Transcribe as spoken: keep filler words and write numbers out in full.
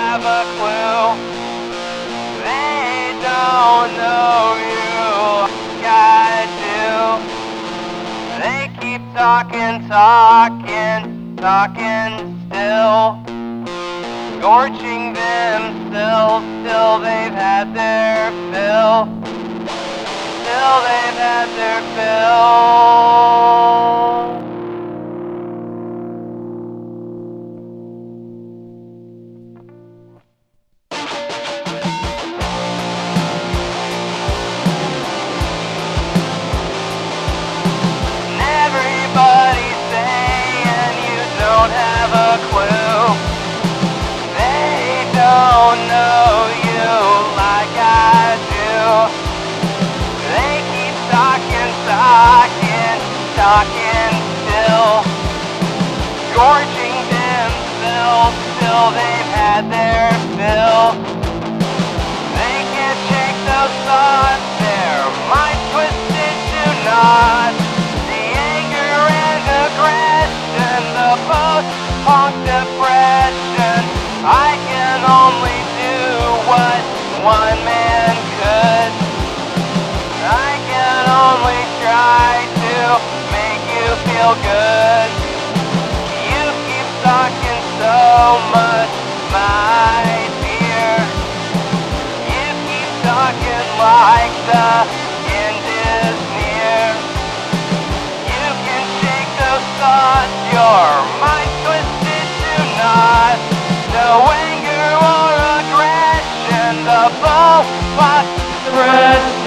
have a clue. They don't know you like I do. They keep talking, talking, talking still, gorging themselves till they've had their fill, till they've had their fill. Everybody's saying you don't have a clue. They don't know you like I do. They keep talking, talking, talking still, gorging themselves till they've had their fill. They can't shake those thoughts, their minds twisted to knots. The post-punk depression. I can only do what one man could. I can only try to make you feel good. You keep talking so much, my dear. You keep talking like the end is near. You can shake those thoughts, your mind twisted to knots. No anger or aggression, the ball was thread.